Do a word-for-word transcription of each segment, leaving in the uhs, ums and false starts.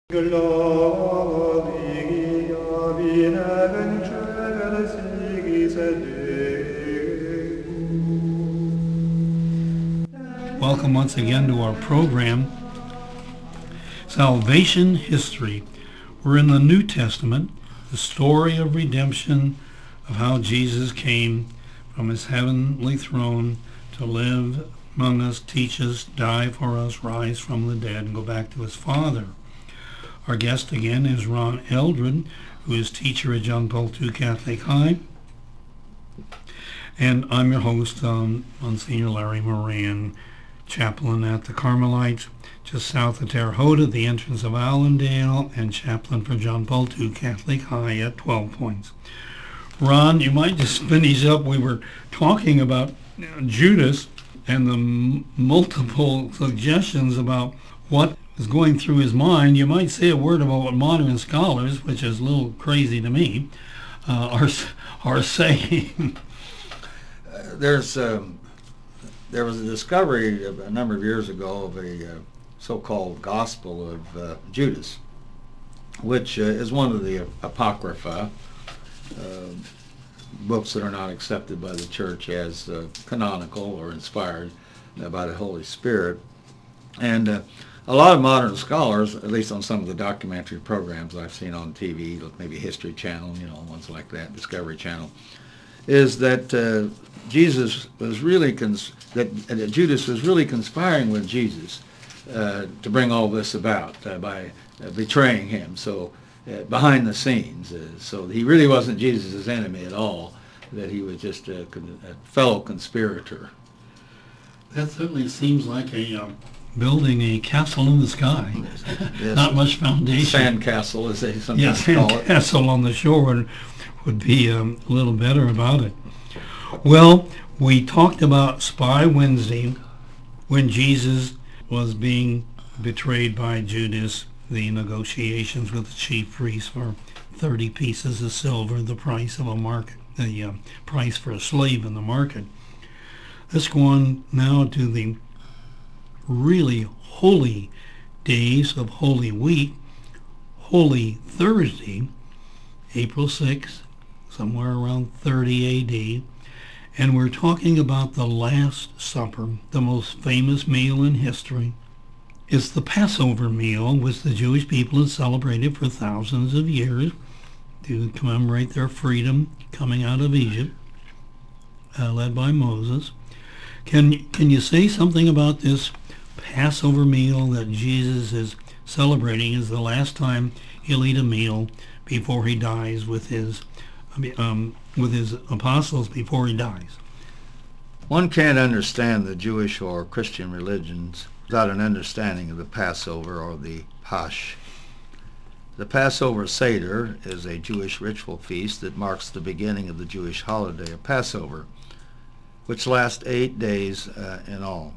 Welcome once again to our program, Salvation History. We're in the New Testament, the story of redemption, of how Jesus came from his heavenly throne to live among us, teach us, die for us, rise from the dead, and go back to his Father. Our guest again is Ron Eldred, who is teacher at John Paul the Second Catholic High. And I'm your host, um, Monsignor Larry Moran, chaplain at the Carmelites, just south of Terre Haute, at the entrance of Allendale, and chaplain for John Paul the Second Catholic High at twelve Points. Ron, you might just finish up. We were talking about you know, Judas and the m- multiple suggestions about what is going through his mind. You might say a word about what modern scholars, which is a little crazy to me, uh, are are saying. uh, there's um, there was a discovery a number of years ago of a uh, so-called Gospel of uh, Judas, which uh, is one of the Apocrypha, uh, books that are not accepted by the Church as uh, canonical or inspired uh, by the Holy Spirit. And uh, a lot of modern scholars, at least on some of the documentary programs I've seen on T V, maybe History Channel, you know, ones like that, Discovery Channel, is that uh, Jesus was really, cons- that, uh, Judas was really conspiring with Jesus uh, to bring all this about uh, by uh, betraying him. So uh, behind the scenes, uh, so he really wasn't Jesus' enemy at all, that he was just a, a fellow conspirator. That certainly seems like a um, building a castle in the sky. Yes. Not much foundation. Sand castle, as they sometimes yeah, sand call it. castle on the shore would, would be um, a little better about it. Well, we talked about Spy Wednesday when Jesus was being betrayed by Judas, the negotiations with the chief priests for thirty pieces of silver, the price of a market, the uh, price for a slave in the market. Let's go on now to the really holy days of Holy Week, Holy Thursday, April sixth, somewhere around thirty A D, and we're talking about the Last Supper, the most famous meal in history. It's the Passover meal, which the Jewish people had celebrated for thousands of years to commemorate their freedom coming out of Egypt, uh, led by Moses. Can can you say something about this Passover meal that Jesus is celebrating? Is the last time he'll eat a meal before he dies with his um, with his apostles before he dies? One can't understand the Jewish or Christian religions without an understanding of the Passover, or the Pasch. The Passover Seder is a Jewish ritual feast that marks the beginning of the Jewish holiday of Passover, which lasts eight days uh, in all.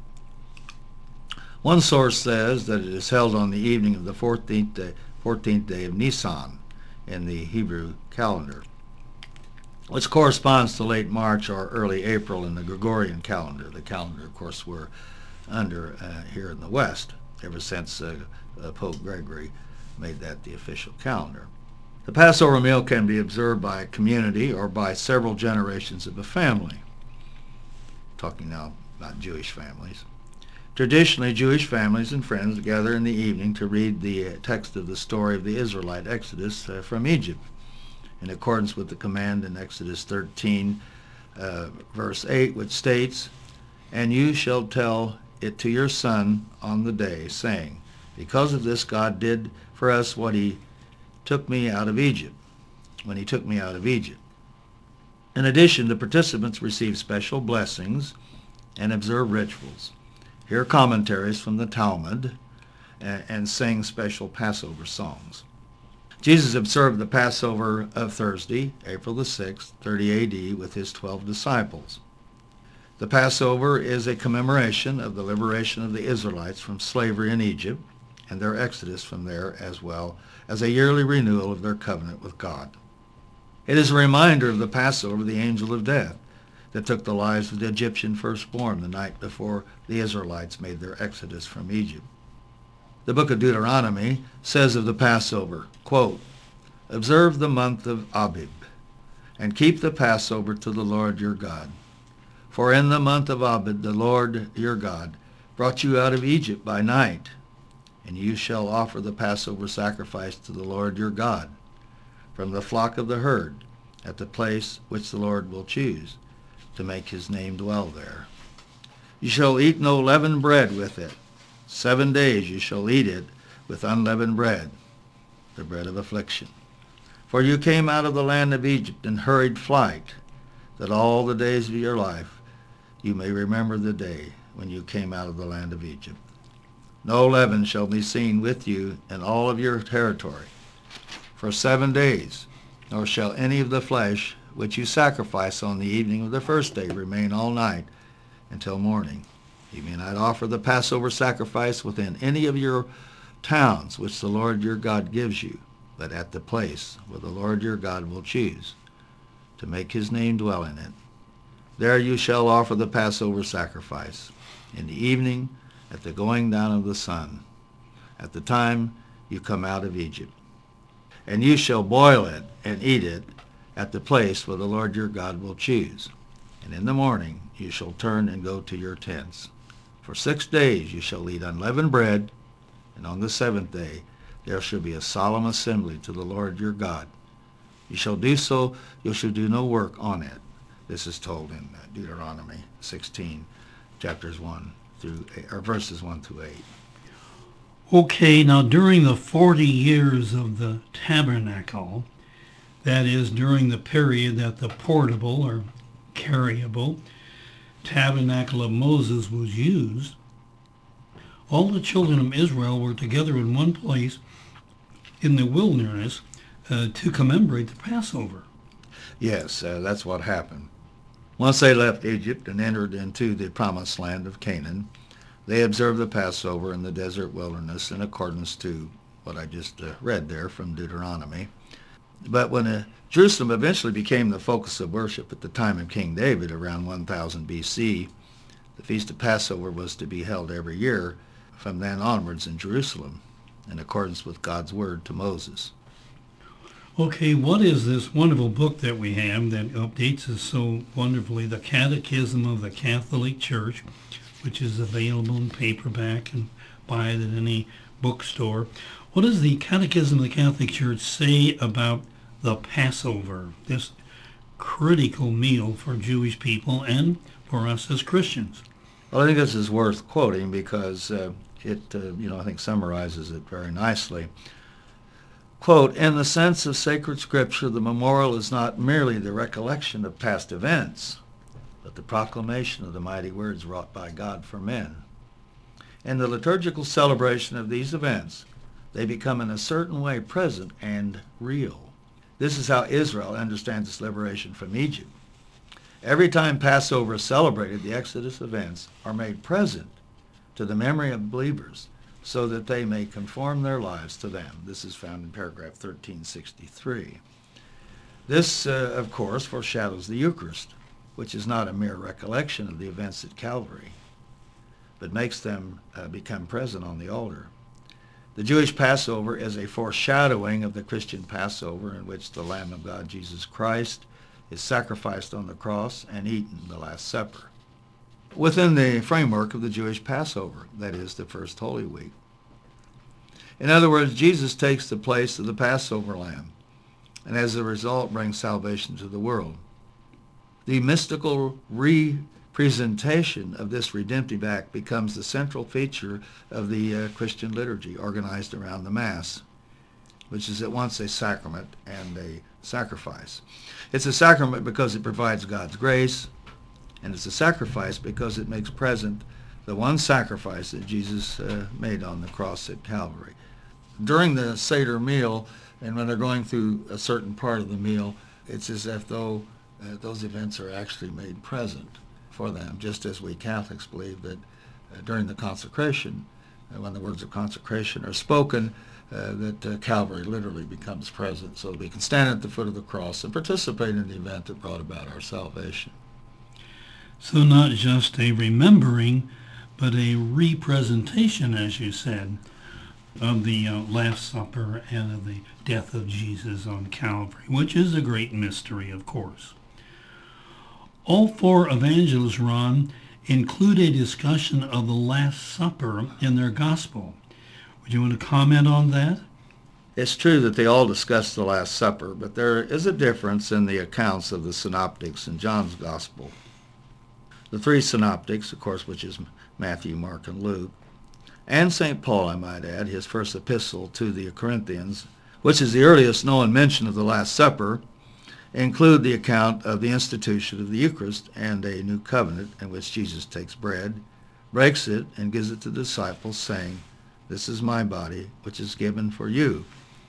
One source says that it is held on the evening of the fourteenth day, fourteenth day of Nisan in the Hebrew calendar, which corresponds to late March or early April in the Gregorian calendar, the calendar, of course, we're under uh, here in the West, ever since uh, uh, Pope Gregory made that the official calendar. The Passover meal can be observed by a community or by several generations of a family. Talking now about Jewish families. Traditionally, Jewish families and friends gather in the evening to read the uh, text of the story of the Israelite Exodus uh, from Egypt, in accordance with the command in Exodus thirteen, uh, verse eight, which states, "And you shall tell it to your son on the day, saying, because of this God did for us what he took me out of Egypt, when he took me out of Egypt." In addition, the participants receive special blessings and observe rituals, hear commentaries from the Talmud, and, and sing special Passover songs. Jesus observed the Passover of Thursday, April the sixth, thirty A D, with his twelve disciples. The Passover is a commemoration of the liberation of the Israelites from slavery in Egypt and their exodus from there, as well as a yearly renewal of their covenant with God. It is a reminder of the Passover, the angel of death, that took the lives of the Egyptian firstborn the night before the Israelites made their exodus from Egypt. The book of Deuteronomy says of the Passover, quote, "Observe the month of Abib, and keep the Passover to the Lord your God. For in the month of Abib the Lord your God brought you out of Egypt by night, and you shall offer the Passover sacrifice to the Lord your God from the flock of the herd at the place which the Lord will choose to make his name dwell there. You shall eat no leavened bread with it. Seven days you shall eat it with unleavened bread, the bread of affliction. For you came out of the land of Egypt in hurried flight, that all the days of your life you may remember the day when you came out of the land of Egypt. No leaven shall be seen with you in all of your territory for seven days, nor shall any of the flesh which you sacrifice on the evening of the first day remain all night until morning. You may not offer the Passover sacrifice within any of your towns which the Lord your God gives you, but at the place where the Lord your God will choose to make his name dwell in it. There you shall offer the Passover sacrifice in the evening at the going down of the sun, at the time you come out of Egypt. And you shall boil it and eat it at the place where the Lord your God will choose. And in the morning you shall turn and go to your tents. For six days you shall eat unleavened bread, and on the seventh day there shall be a solemn assembly to the Lord your God. You shall do so, you shall do no work on it. This is told in Deuteronomy sixteen, chapters one through eight, or verses one through eight. Okay, now during the forty years of the tabernacle, that is during the period that the portable or carryable tabernacle of Moses was used, all the children of Israel were together in one place in the wilderness uh, to commemorate the Passover. Yes, uh, that's what happened. Once they left Egypt and entered into the promised land of Canaan, they observed the Passover in the desert wilderness in accordance to what I just uh, read there from Deuteronomy. But when uh, Jerusalem eventually became the focus of worship at the time of King David around one thousand B C, the Feast of Passover was to be held every year from then onwards in Jerusalem in accordance with God's word to Moses. Okay, what is this wonderful book that we have that updates us so wonderfully, the Catechism of the Catholic Church, which is available in paperback and buy it at any bookstore. What does the Catechism of the Catholic Church say about the Passover, this critical meal for Jewish people and for us as Christians? Well, I think this is worth quoting because uh, it, uh, you know, I think summarizes it very nicely. Quote, "In the sense of sacred scripture, the memorial is not merely the recollection of past events, but the proclamation of the mighty words wrought by God for men. In the liturgical celebration of these events, they become in a certain way present and real. This is how Israel understands its liberation from Egypt. Every time Passover is celebrated, the Exodus events are made present to the memory of believers so that they may conform their lives to them." This is found in paragraph thirteen sixty-three. This, uh, of course, foreshadows the Eucharist, which is not a mere recollection of the events at Calvary, but makes them uh, become present on the altar. The Jewish Passover is a foreshadowing of the Christian Passover, in which the Lamb of God, Jesus Christ, is sacrificed on the cross and eaten, the Last Supper, within the framework of the Jewish Passover, that is, the first Holy Week. In other words, Jesus takes the place of the Passover lamb, and as a result brings salvation to the world. The mystical representation of this redemptive act becomes the central feature of the uh, Christian liturgy organized around the Mass, which is at once a sacrament and a sacrifice. It's a sacrament because it provides God's grace, and it's a sacrifice because it makes present the one sacrifice that Jesus uh, made on the cross at Calvary. During the Seder meal, and when they're going through a certain part of the meal, it's as if though uh, those events are actually made present for them, just as we Catholics believe that uh, during the consecration, uh, when the words of consecration are spoken, uh, that uh, Calvary literally becomes present, so we can stand at the foot of the cross and participate in the event that brought about our salvation. So not just a remembering, but a representation, as you said, of the uh, Last Supper and of the death of Jesus on Calvary, which is a great mystery, of course. All four evangelists, Ron, include a discussion of the Last Supper in their gospel. Would you want to comment on that? It's true that they all discuss the Last Supper, but there is a difference in the accounts of the synoptics in John's Gospel. The three synoptics, of course, which is Matthew, Mark, and Luke, and Saint Paul, I might add, his first epistle to the Corinthians, which is the earliest known mention of the Last Supper, include the account of the institution of the Eucharist and a new covenant in which Jesus takes bread, breaks it, and gives it to the disciples, saying, "This is my body, which is given for you."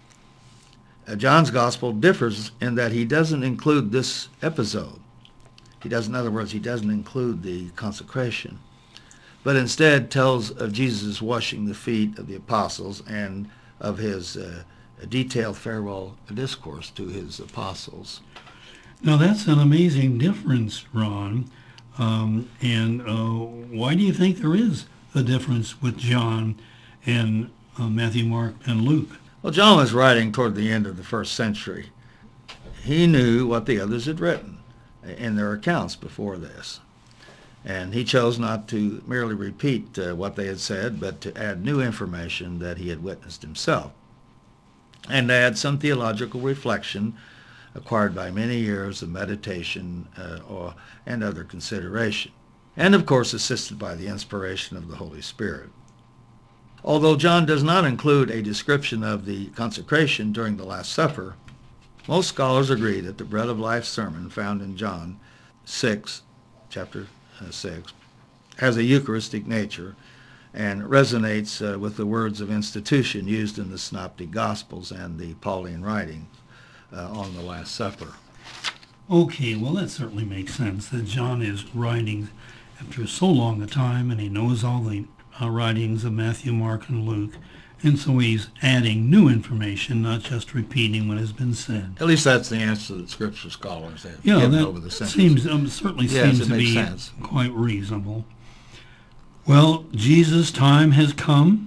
Uh, John's Gospel differs in that he doesn't include this episode. He does, in other words, he doesn't include the consecration, but instead tells of Jesus washing the feet of the apostles and of his uh, detailed farewell discourse to his apostles. Now that's an amazing difference, Ron. Um, and uh, why do you think there is a difference with John and uh, Matthew, Mark, and Luke? Well, John was writing toward the end of the first century. He knew what the others had written in their accounts before this. And he chose not to merely repeat uh, what they had said, but to add new information that he had witnessed himself, and to add some theological reflection acquired by many years of meditation uh, or, and other consideration, and of course assisted by the inspiration of the Holy Spirit. Although John does not include a description of the consecration during the Last Supper, most scholars agree that the Bread of Life sermon found in John six, chapter six, has a Eucharistic nature and resonates uh, with the words of institution used in the Synoptic Gospels and the Pauline writings uh, on the Last Supper. Okay, well that certainly makes sense that John is writing after so long a time, and he knows all the uh, writings of Matthew, Mark, and Luke, and so he's adding new information, not just repeating what has been said. At least that's the answer that Scripture scholars have Yeah, given that over the centuries. seems um, certainly Yes, seems it to makes be sense. quite reasonable. Well, Jesus' time has come.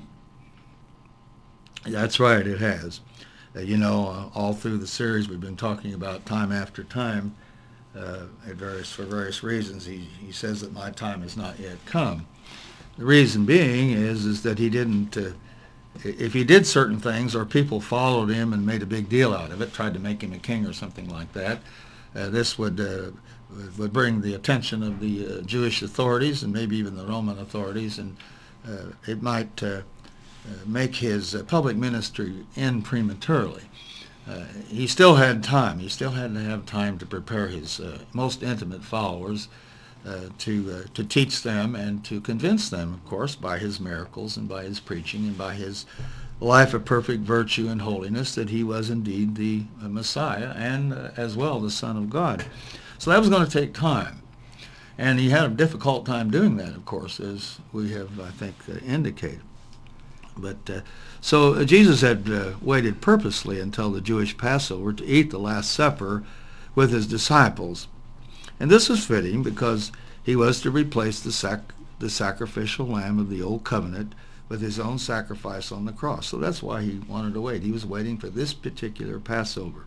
That's right, it has. Uh, you know, uh, all through the series we've been talking about time after time, uh, at various, for various reasons, he, he says that my time has not yet come. The reason being is, is that he didn't, uh, if he did certain things or people followed him and made a big deal out of it, tried to make him a king or something like that, uh, this would uh, would bring the attention of the uh, Jewish authorities and maybe even the Roman authorities, and uh, it might uh, uh, make his uh, public ministry end prematurely. Uh, he still had time. He still had to have time to prepare his uh, most intimate followers uh, to uh, to teach them and to convince them, of course, by his miracles and by his preaching and by his life of perfect virtue and holiness, that he was indeed the uh, Messiah and uh, as well the Son of God. So that was going to take time. And he had a difficult time doing that, of course, as we have, I think, uh, indicated. But uh, so uh, Jesus had uh, waited purposely until the Jewish Passover to eat the Last Supper with his disciples. And this was fitting because he was to replace the, sac- the sacrificial lamb of the Old Covenant with his own sacrifice on the cross. So that's why he wanted to wait. He was waiting for this particular Passover.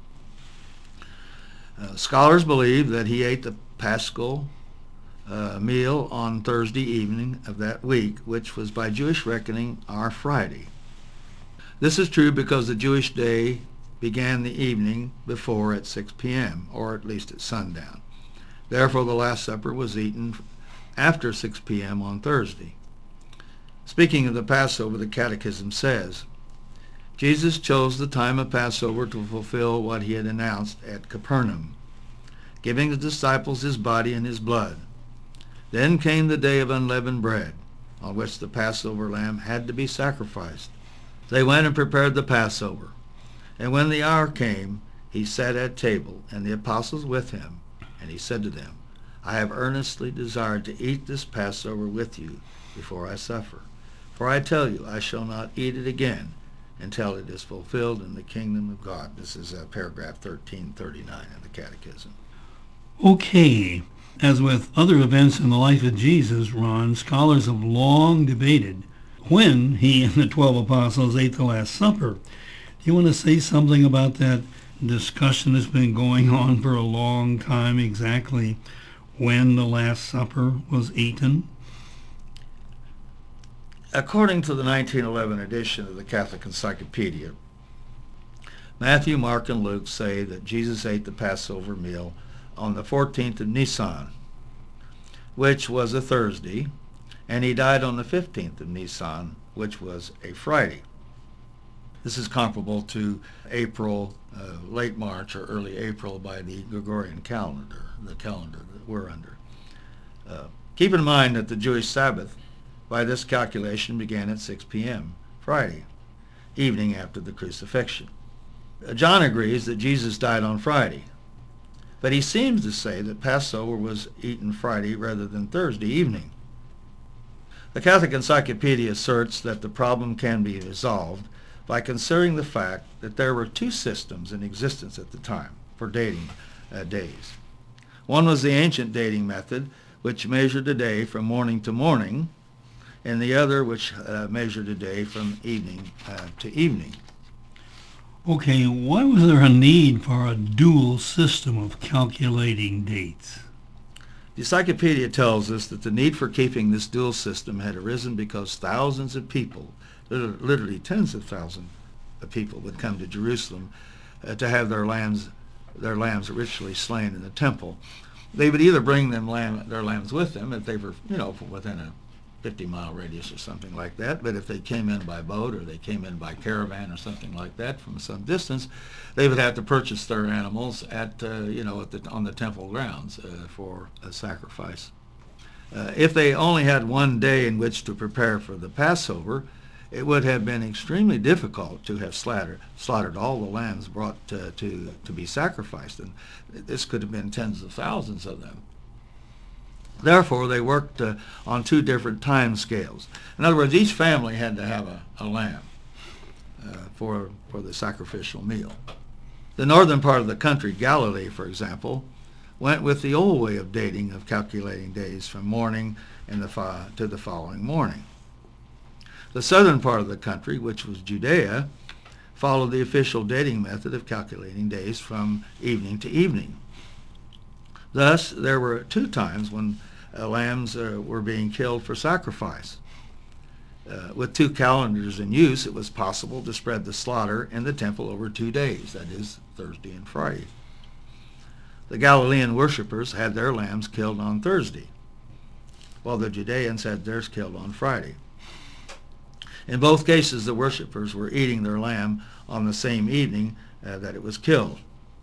Uh, scholars believe that he ate the Paschal uh, meal on Thursday evening of that week, which was by Jewish reckoning our Friday. This is true because the Jewish day began the evening before at six p.m., or at least at sundown. Therefore, the Last Supper was eaten after six p.m. on Thursday. Speaking of the Passover, the Catechism says, Jesus chose the time of Passover to fulfill what he had announced at Capernaum, giving the disciples his body and his blood. Then came the day of unleavened bread, on which the Passover lamb had to be sacrificed. They went and prepared the Passover. And when the hour came, he sat at table, and the apostles with him. And he said to them, I have earnestly desired to eat this Passover with you before I suffer. For I tell you, I shall not eat it again until it is fulfilled in the kingdom of God. This is uh, paragraph thirteen thirty-nine in the Catechism. Okay. As with other events in the life of Jesus, Ron, scholars have long debated when he and the twelve apostles ate the Last Supper. Do you want to say something about that discussion that's been going on for a long time, exactly when the Last Supper was eaten? According to the nineteen eleven edition of the Catholic Encyclopedia, Matthew, Mark, and Luke say that Jesus ate the Passover meal on the fourteenth of Nisan, which was a Thursday, and he died on the fifteenth of Nisan, which was a Friday. This is comparable to April, uh, late March or early April by the Gregorian calendar, the calendar that we're under. Uh, keep in mind that the Jewish Sabbath, by this calculation, began at six p.m. Friday, evening after the crucifixion. Uh, John agrees that Jesus died on Friday, but he seems to say that Passover was eaten Friday rather than Thursday evening. The Catholic Encyclopedia asserts that the problem can be resolved by considering the fact that there were two systems in existence at the time for dating uh, days. One was the ancient dating method, which measured a day from morning to morning, and the other which uh, measured a day from evening uh, to evening. Okay, why was there a need for a dual system of calculating dates? The Encyclopedia tells us that the need for keeping this dual system had arisen because thousands of people, literally tens of thousands of people, would come to Jerusalem uh, to have their lambs, their lambs ritually slain in the temple. They would either bring them lamb, their lambs with them if they were, you know, within a fifty mile radius or something like that, but if they came in by boat or they came in by caravan or something like that from some distance, they would have to purchase their animals at, uh, you know, at the, on the temple grounds uh, for a sacrifice. Uh, if they only had one day in which to prepare for the Passover, it would have been extremely difficult to have slaughtered, slaughtered all the lambs brought uh, to, to be sacrificed, and this could have been tens of thousands of them. Therefore, they worked uh, on two different time scales. In other words, each family had to have a, a lamb uh, for, for the sacrificial meal. The northern part of the country, Galilee, for example, went with the old way of dating, of calculating days from morning and the fo- to the following morning. The southern part of the country, which was Judea, followed the official dating method of calculating days from evening to evening. Thus, there were two times when uh, lambs uh, were being killed for sacrifice. Uh, with two calendars in use, it was possible to spread the slaughter in the temple over two days, that is, Thursday and Friday. The Galilean worshippers had their lambs killed on Thursday, while the Judeans had theirs killed on Friday. In both cases, the worshippers were eating their lamb on the same evening uh, that it was killed.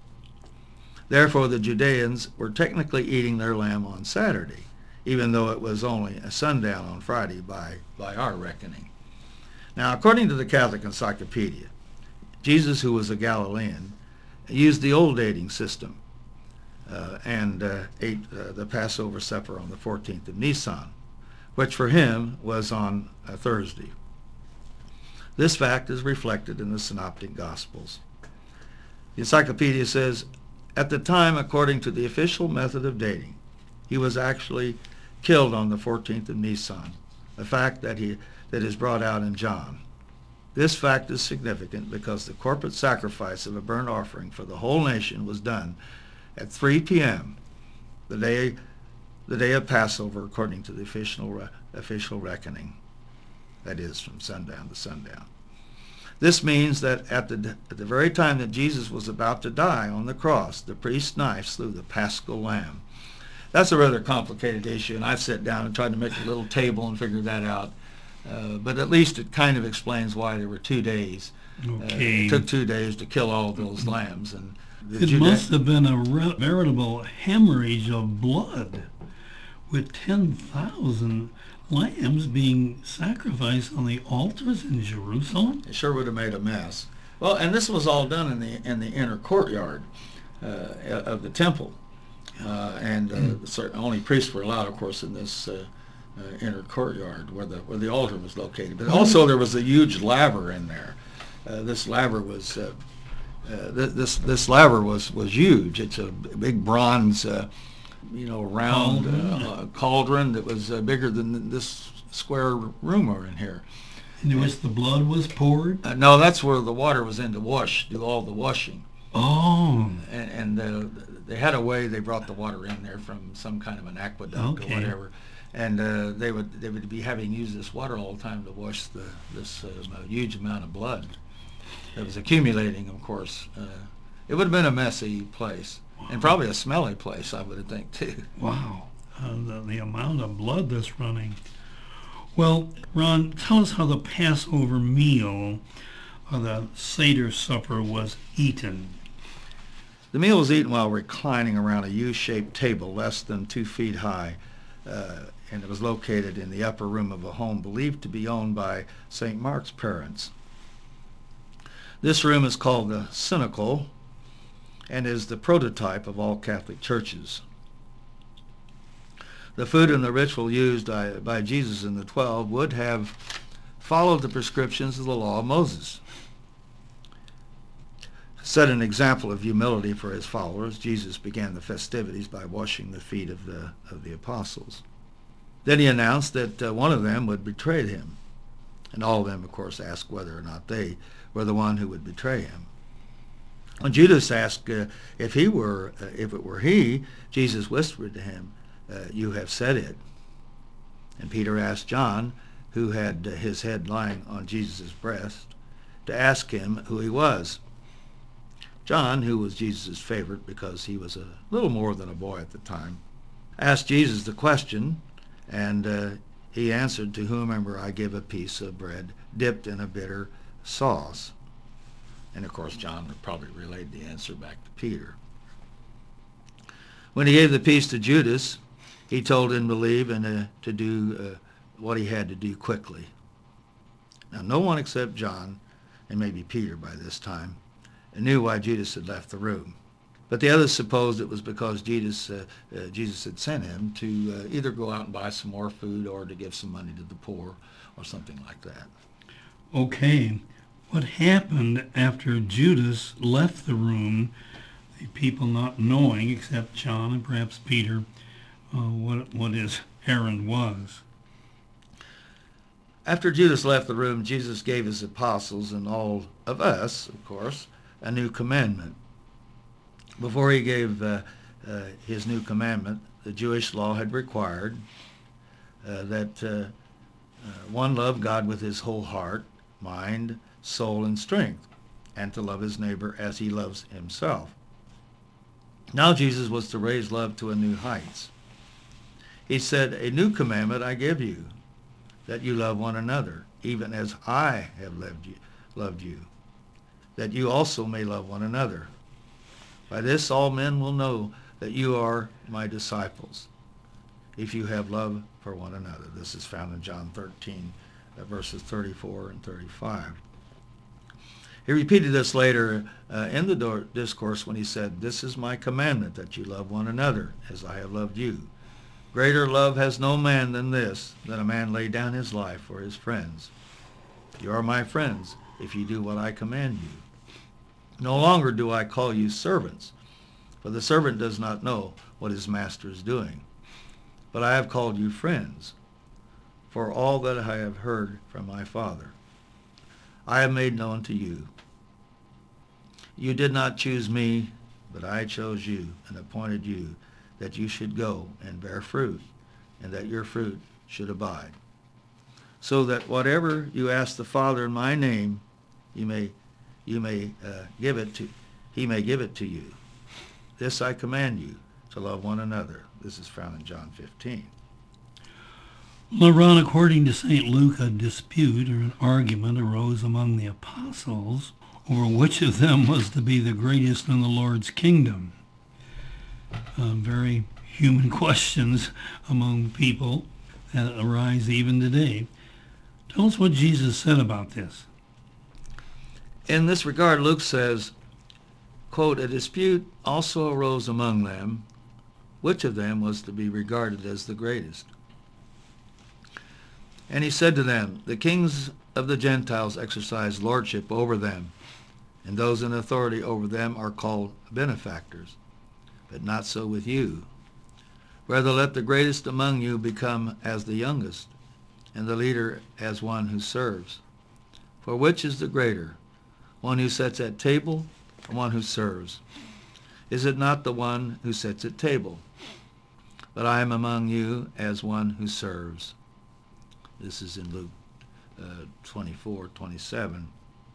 Therefore, the Judeans were technically eating their lamb on Saturday, even though it was only a sundown on Friday by, by our reckoning. Now, according to the Catholic Encyclopedia, Jesus, who was a Galilean, used the old dating system uh, and uh, ate uh, the Passover supper on the fourteenth of Nisan, which for him was on a Thursday. This fact is reflected in the Synoptic Gospels. The Encyclopedia says, at the time, according to the official method of dating, he was actually killed on the fourteenth of Nisan, a fact that, he, that is brought out in John. This fact is significant because the corporate sacrifice of a burnt offering for the whole nation was done at three p.m., the day, the day of Passover, according to the official, official reckoning, that is, from sundown to sundown. This means that at the, at the very time that Jesus was about to die on the cross, the priest's knife slew the paschal lamb. That's a rather complicated issue, and I've sat down and tried to make a little table and figure that out. Uh, but at least it kind of explains why there were two days. Okay. Uh, it took two days to kill all those lambs. And the It Jude- must have been a re- veritable hemorrhage of blood, with ten thousand lambs being sacrificed on the altars in Jerusalem. It sure would have made a mess. Well, and this was all done in the in the inner courtyard uh, of the temple, uh, and uh, certain, only priests were allowed, of course, in this uh, uh, inner courtyard where the where the altar was located. But also there was a huge laver in there. Uh, this laver was uh, uh, th- this this laver was was huge. It's a big bronze. Uh, you know, round uh, uh, cauldron that was uh, bigger than this square room we're in here. into which the blood was poured? Uh, no, that's where the water was in to wash, do all the washing. Oh, And, and uh, they had a way they brought the water in there from some kind of an aqueduct Okay. or whatever. And uh, they would they would be having used this water all the time to wash the this uh, huge amount of blood that was accumulating, of course. Uh, it would have been a messy place, and probably a smelly place, I would think, too. wow. Uh, the, the amount of blood that's running. Well, Ron, tell us how the Passover meal or the Seder supper was eaten. The meal was eaten while reclining around a U-shaped table less than two feet high, uh, and it was located in the upper room of a home believed to be owned by Saint Mark's parents. This room is called the Cenacle and is the prototype of all Catholic churches. The food and the ritual used by, by Jesus and the twelve would have followed the prescriptions of the law of Moses. To set an example of humility for his followers, Jesus began the festivities by washing the feet of the, of the apostles. Then he announced that uh, one of them would betray him. And all of them, of course, asked whether or not they were the one who would betray him. When Judas asked uh, if he were, uh, if it were he, Jesus whispered to him, uh, "You have said it." And Peter asked John, who had uh, his head lying on Jesus' breast, to ask him who he was. John, who was Jesus' favorite because he was a little more than a boy at the time, asked Jesus the question, and uh, he answered, "To whomever I give a piece of bread dipped in a bitter sauce." And of course, John probably relayed the answer back to Peter. When he gave the piece to Judas, he told him to leave and uh, to do uh, what he had to do quickly. Now, no one except John, and maybe Peter by this time, knew why Judas had left the room. But the others supposed it was because Jesus, uh, uh, Jesus had sent him to uh, either go out and buy some more food or to give some money to the poor or something like that. Okay. What happened after Judas left the room, the people not knowing, except John and perhaps Peter, uh, what, what his errand was? After Judas left the room, Jesus gave his apostles and all of us, of course, a new commandment. Before he gave uh, uh, his new commandment, the Jewish law had required uh, that uh, uh, one love God with his whole heart, mind, soul, and strength, and to love his neighbor as he loves himself. Now Jesus was to raise love to a new heights. He said, "A new commandment I give you, that you love one another, even as I have loved you, loved you, that you also may love one another. By this all men will know that you are my disciples, if you have love for one another." This is found in John thirteen, uh, verses thirty-four and thirty-five. He repeated this later uh, in the discourse when he said, "This is my commandment, that you love one another, as I have loved you. Greater love has no man than this, that a man lay down his life for his friends. You are my friends, if you do what I command you. No longer do I call you servants, for the servant does not know what his master is doing. But I have called you friends, for all that I have heard from my Father, I have made known to you. You did not choose me, but I chose you and appointed you, that you should go and bear fruit, and that your fruit should abide, so that whatever you ask the Father in my name, you may you may uh, give it to he may give it to you. This I command you, to love one another." This is found in John fifteen. Laron, according to Saint Luke, a dispute or an argument arose among the apostles over which of them was to be the greatest in the Lord's kingdom. Uh, very human questions among people that arise even today. Tell us what Jesus said about this. In this regard, Luke says, quote, "A dispute also arose among them, which of them was to be regarded as the greatest. And he said to them, the kings of the Gentiles exercise lordship over them, and those in authority over them are called benefactors. But not so with you. Rather let the greatest among you become as the youngest, and the leader as one who serves. For which is the greater, one who sits at table or one who serves? Is it not the one who sits at table? But I am among you as one who serves. This is in Luke uh, twenty-four twenty-seven.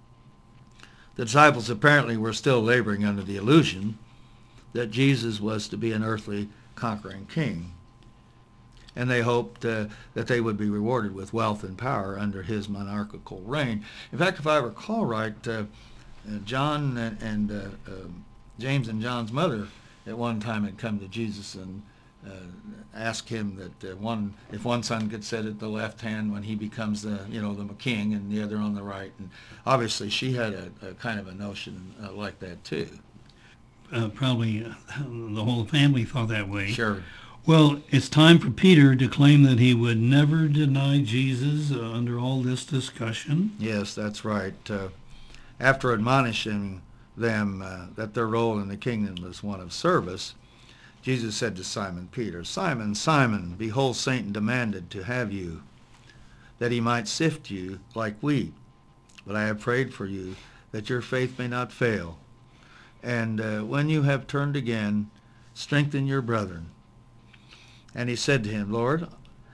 The disciples apparently were still laboring under the illusion that Jesus was to be an earthly conquering king. And they hoped uh, that they would be rewarded with wealth and power under his monarchical reign. In fact, if I recall right, uh, uh, John and, and uh, uh, James and John's mother at one time had come to Jesus and uh, asked him that uh, one, if one son could sit at the left hand when he becomes the, you know, the king, and the other on the right. And obviously, she had a, a kind of a notion uh, like that too. Uh, probably uh, the whole family thought that way. Sure. Well, it's time for Peter to claim that he would never deny Jesus uh, under all this discussion. Yes, that's right. Uh, after admonishing them uh, that their role in the kingdom was one of service, Jesus said to Simon Peter, Simon, Simon, behold, Satan demanded to have you, that he might sift you like wheat. But I have prayed for you, that your faith may not fail. And uh, when you have turned again, strengthen your brethren. And he said to him, Lord,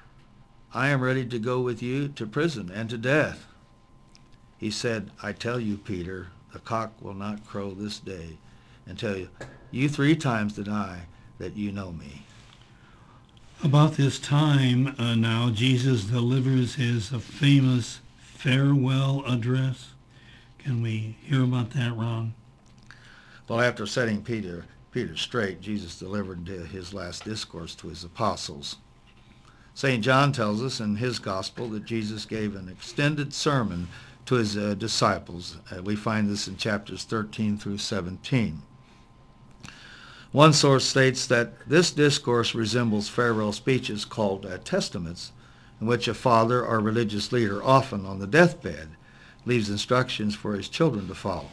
I am ready to go with you to prison and to death. He said, I tell you, Peter, the cock will not crow this day until you, you three times deny that you know me. About this time uh, now, Jesus delivers his uh, famous farewell address. Can we hear about that, Ron? Well, after setting Peter Peter straight, Jesus delivered his last discourse to his apostles. Saint John tells us in his gospel that Jesus gave an extended sermon to his uh, disciples. Uh, we find this in chapters thirteen through seventeen. One source states that this discourse resembles farewell speeches called uh, testaments, in which a father or religious leader, often on the deathbed, leaves instructions for his children to follow.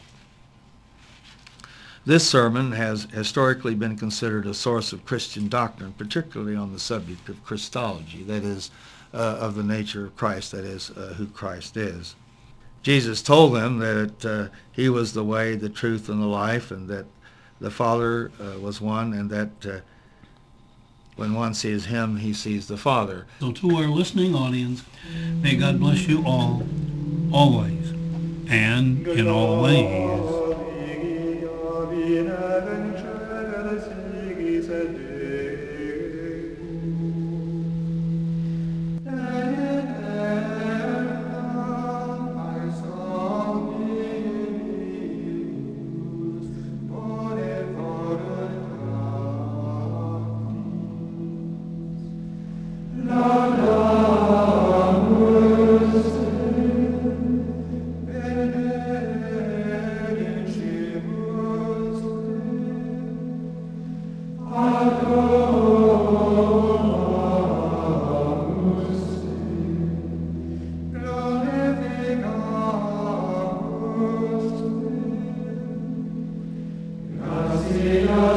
This sermon has historically been considered a source of Christian doctrine, particularly on the subject of Christology, that is, uh, of the nature of Christ, that is, uh, who Christ is. Jesus told them that uh, he was the way, the truth, and the life, and that the Father uh, was one, and that uh, when one sees him, he sees the Father. So to our listening audience, may God bless you all, always, and in all ways. Gracias.